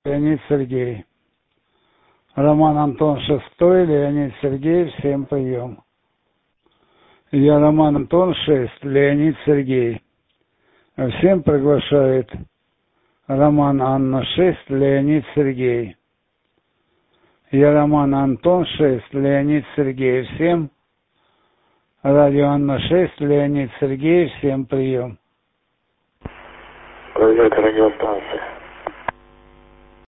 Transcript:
Леонид Сергей. Роман Антон Шестой, Леонид Сергей, всем прием. Я Роман Антон 6, Леонид Сергей. Всем приглашает Роман Анна 6, Леонид Сергей. Я Роман Антон 6, Леонид Сергей. Всем радио Анна 6, Леонид Сергей, всем прием. Радиостанция.